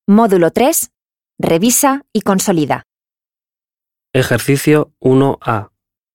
Módulo 3. Revisa y consolida. Ejercicio 1A.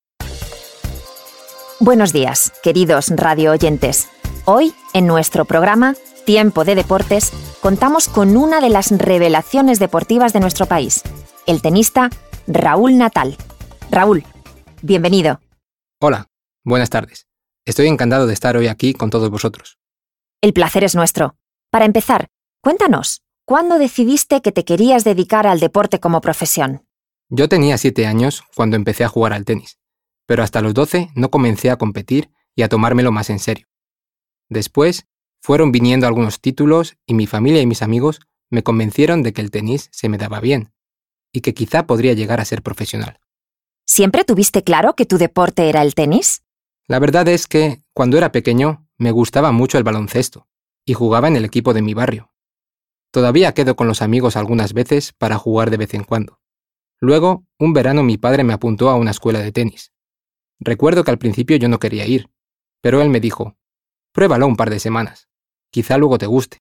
Buenos días, queridos radio oyentes. Hoy, en nuestro programa Tiempo de Deportes, contamos con una de las revelaciones deportivas de nuestro país, el tenista Raúl Natal. Raúl, bienvenido. Hola, buenas tardes. Estoy encantado de estar hoy aquí con todos vosotros. El placer es nuestro. Para empezar, cuéntanos, ¿cuándo decidiste que te querías dedicar al deporte como profesión? Yo tenía 7 años cuando empecé a jugar al tenis, pero hasta los 12 no comencé a competir y a tomármelo más en serio. Después, fueron viniendo algunos títulos y mi familia y mis amigos me convencieron de que el tenis se me daba bien y que quizá podría llegar a ser profesional. ¿Siempre tuviste claro que tu deporte era el tenis? La verdad es que, cuando era pequeño, me gustaba mucho el baloncesto y jugaba en el equipo de mi barrio. Todavía quedo con los amigos algunas veces para jugar de vez en cuando. Luego, un verano mi padre me apuntó a una escuela de tenis. Recuerdo que al principio yo no quería ir, pero él me dijo, pruébalo un par de semanas, quizá luego te guste.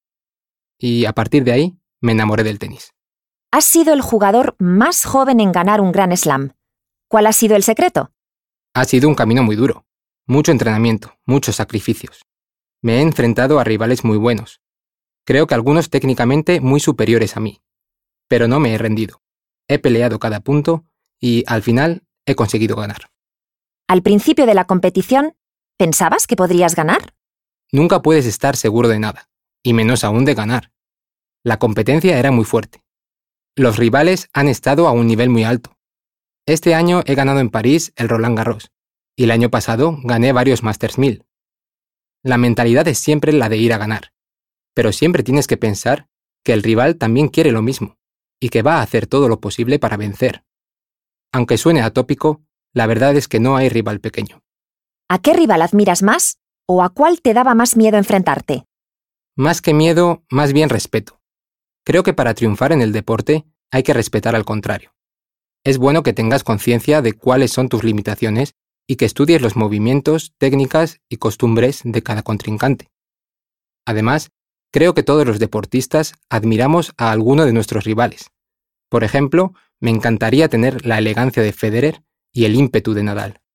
Y a partir de ahí, me enamoré del tenis. Has sido el jugador más joven en ganar un Grand Slam. ¿Cuál ha sido el secreto? Ha sido un camino muy duro, mucho entrenamiento, muchos sacrificios. Me he enfrentado a rivales muy buenos. Creo que algunos técnicamente muy superiores a mí. Pero no me he rendido. He peleado cada punto y, al final, he conseguido ganar. Al principio de la competición, ¿pensabas que podrías ganar? Nunca puedes estar seguro de nada, y menos aún de ganar. La competencia era muy fuerte. Los rivales han estado a un nivel muy alto. Este año he ganado en París el Roland Garros, y el año pasado gané varios Masters 1000. La mentalidad es siempre la de ir a ganar, pero siempre tienes que pensar que el rival también quiere lo mismo, y que va a hacer todo lo posible para vencer. Aunque suene atópico, la verdad es que no hay rival pequeño. ¿A qué rival admiras más o a cuál te daba más miedo enfrentarte? Más que miedo, más bien respeto. Creo que para triunfar en el deporte hay que respetar al contrario. Es bueno que tengas conciencia de cuáles son tus limitaciones y que estudies los movimientos, técnicas y costumbres de cada contrincante. Además, creo que todos los deportistas admiramos a alguno de nuestros rivales. Por ejemplo, me encantaría tener la elegancia de Federer y el ímpetu de Nadal.